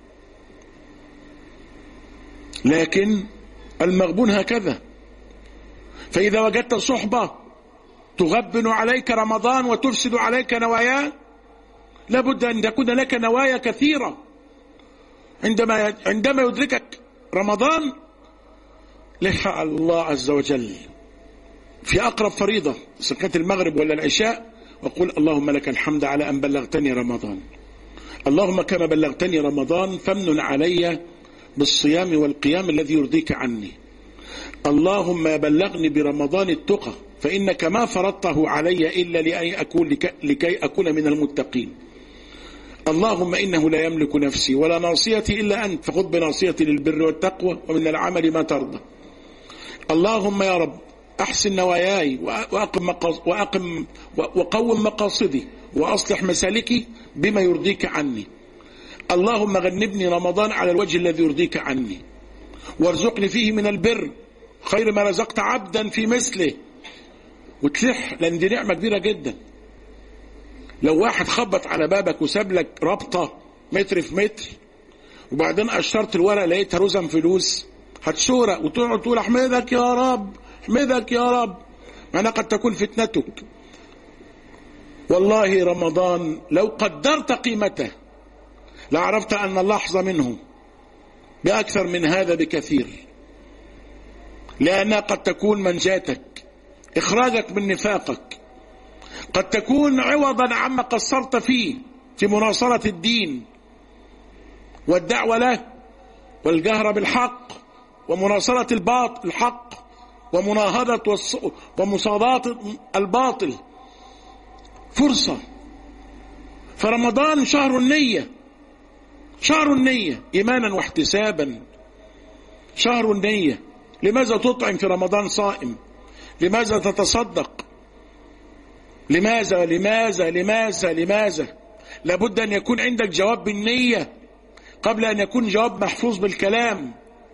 لكن المغبون هكذا. فإذا وجدت صحبة تغبن عليك رمضان وتفسد عليك نواياه، لابد أن تكون لك نوايا كثيرة. عندما عندما يدركك رمضان لح الله عز وجل في أقرب فريضة سكة المغرب ولا العشاء، وقل اللهم لك الحمد على أن بلغتني رمضان، اللهم كما بلغتني رمضان فامنن علي بالصيام والقيام الذي يرضيك عني، اللهم بلغني برمضان التقى فإنك ما فرضته علي إلا لأي أكون لكي أكون من المتقين، اللهم إنه لا يملك نفسي ولا ناصيتي إلا أنت فخذ بناصيتي للبر والتقوى ومن العمل ما ترضى، اللهم يا رب أحسن نواياي وأقم وأقم وقوم مقاصدي وأصلح مسالكي بما يرضيك عني، اللهم غنبني رمضان على الوجه الذي يرضيك عني، وارزقني فيه من البر خير ما رزقت عبدا في مثله. وتلح، لأن دي نعمة كبيرة جدا. لو واحد خبط على بابك وساب لك رابطة متر في متر وبعدين قشرت الورق لقيتها رزم فلوس، هتشورق وتقعد تقول احمدك يا رب احمدك يا رب، معناها قد تكون فتنتك. والله رمضان لو قدرت قيمته لعرفت أن اللحظة منه بأكثر من هذا بكثير، لأنها قد تكون منجاتك، إخراجك من نفاقك، قد تكون عوضا عما قصرت فيه في مناصرة الدين والدعوة له والجهر بالحق ومناصرة الباطل الحق ومناهضة ومصادات الباطل. فرصة. فرمضان شهر النية، شهر النية إيمانا واحتسابا، شهر النية. لماذا تطعم في رمضان صائم؟ لماذا تتصدق؟ لماذا لماذا لماذا لماذا لابد أن يكون عندك جواب بالنية قبل أن يكون جواب محفوظ بالكلام.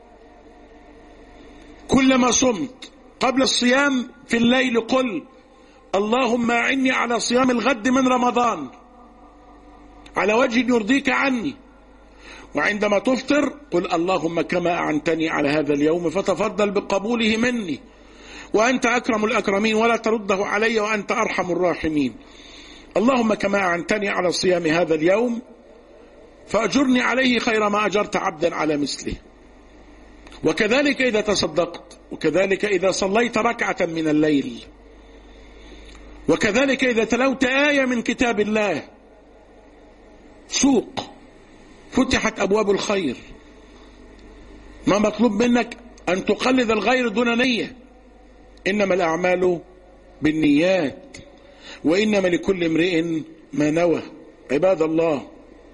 كلما صمت قبل الصيام في الليل قل اللهم أعني على صيام الغد من رمضان على وجه يرضيك عني. وعندما تفطر قل اللهم كما أعنتني على هذا اليوم فتفضل بقبوله مني، وأنت أكرم الأكرمين ولا ترده علي وأنت أرحم الراحمين. اللهم كما أعنتني على صيام هذا اليوم فأجرني عليه خير ما أجرت عبدا على مثله. وكذلك إذا تصدقت، وكذلك إذا صليت ركعة من الليل، وكذلك إذا تلوت آية من كتاب الله. سوق فتحت أبواب الخير. ما مطلوب منك أن تقلد الغير دون نية. إنما الأعمال بالنيات وإنما لكل امرئ ما نوى. عباد الله،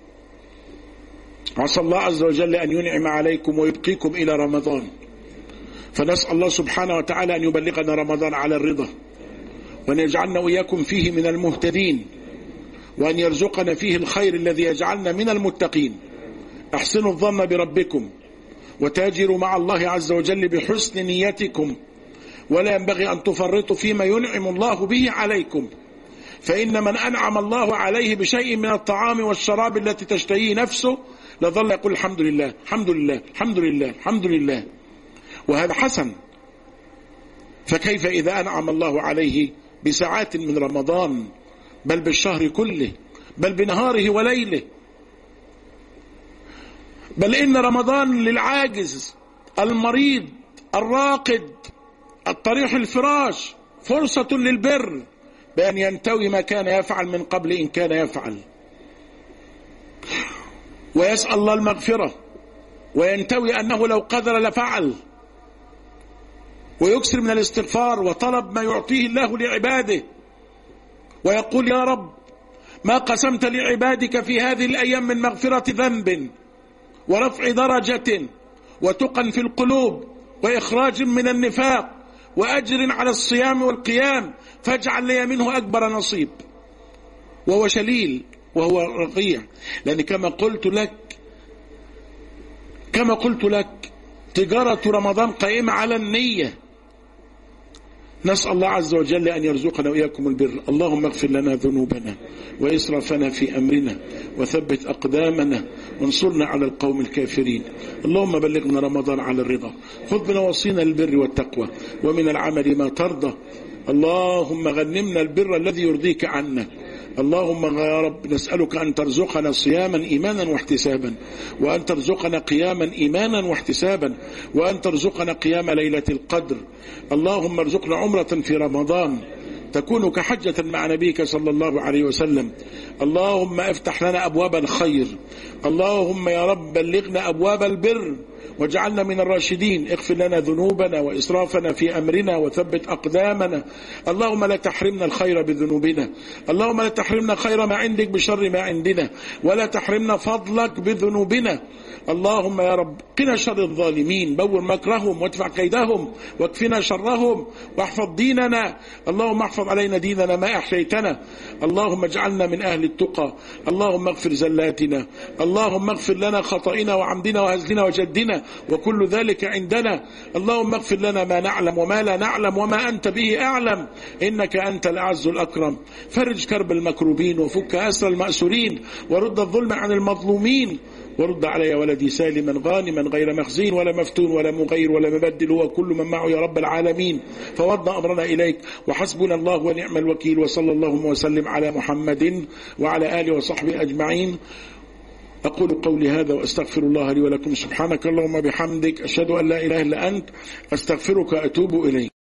عسى الله عز وجل أن ينعم عليكم ويبقيكم إلى رمضان، فنسأل الله سبحانه وتعالى أن يبلغنا رمضان على الرضا، وأن يجعلنا وإياكم فيه من المهتدين، وأن يرزقنا فيه الخير الذي يجعلنا من المتقين. احسنوا الظن بربكم وتاجروا مع الله عز وجل بحسن نيتكم، ولا ينبغي أن تفرطوا فيما ينعم الله به عليكم، فإن من أنعم الله عليه بشيء من الطعام والشراب التي تشتهيه نفسه لظل يقول الحمد لله الحمد لله الحمد لله الحمد لله، وهذا حسن. فكيف إذا أنعم الله عليه بساعات من رمضان، بل بالشهر كله، بل بنهاره وليله. بل إن رمضان للعاجز المريض الراقد الطريح الفراش فرصة للبر بأن ينتوي ما كان يفعل من قبل إن كان يفعل، ويسأل الله المغفرة، وينتوي أنه لو قدر لفعل، ويكثر من الاستغفار وطلب ما يعطيه الله لعباده، ويقول يا رب ما قسمت لعبادك في هذه الأيام من مغفرة ذنب ورفع درجة وتقى في القلوب وإخراج من النفاق وأجر على الصيام والقيام، فاجعل لي منه أكبر نصيب. وهو شليل وهو رقيع، لأن كما قلت لك كما قلت لك تجارة رمضان قائمة على النية. نسأل الله عز وجل أن يرزقنا وإياكم البر. اللهم اغفر لنا ذنوبنا وإسرافنا في أمرنا وثبت أقدامنا وانصرنا على القوم الكافرين. اللهم بلغنا رمضان على الرضا، خذ بنا وصينا للبر والتقوى ومن العمل ما ترضى. اللهم غنمنا البر الذي يرضيك عنا. اللهم يا رب نسألك أن ترزقنا صياما إيمانا واحتسابا، وأن ترزقنا قياما إيمانا واحتسابا، وأن ترزقنا قيام ليلة القدر. اللهم ارزقنا عمرة في رمضان تكون كحجة مع نبيك صلى الله عليه وسلم. اللهم افتح لنا أبواب الخير. اللهم يا رب بلغنا أبواب البر واجعلنا من الراشدين. اغفر لنا ذنوبنا وإسرافنا في أمرنا وثبت أقدامنا. اللهم لا تحرمنا الخير بذنوبنا، اللهم لا تحرمنا خير ما عندك بشر ما عندنا، ولا تحرمنا فضلك بذنوبنا. اللهم يا رب قنا شر الظالمين، بور مكرهم وادفع كيدهم واكفنا شرهم واحفظ ديننا. اللهم احفظ علينا ديننا ما أحييتنا. اللهم اجعلنا من أهل التقى. اللهم اغفر زلاتنا، اللهم اغفر لنا خطئنا وعمدنا وهزلنا وجدنا وكل ذلك عندنا. اللهم اغفر لنا ما نعلم وما لا نعلم وما أنت به أعلم، إنك أنت الأعز الأكرم. فرج كرب المكروبين وفك أسر المأسورين ورد الظلم عن المظلومين، ورد علي ولدي سالما غانما غير مخزين ولا مفتون ولا مغير ولا مبدل وكل من معه يا رب العالمين. فوضنا أمرنا إليك وحسبنا الله ونعم الوكيل. وصلى اللهم وسلم على محمد وعلى آله وصحبه أجمعين. أقول قولي هذا وأستغفر الله لي ولكم. سبحانك اللهم بحمدك، أشهد أن لا إله إلا أنت، أستغفرك وأتوب إليك.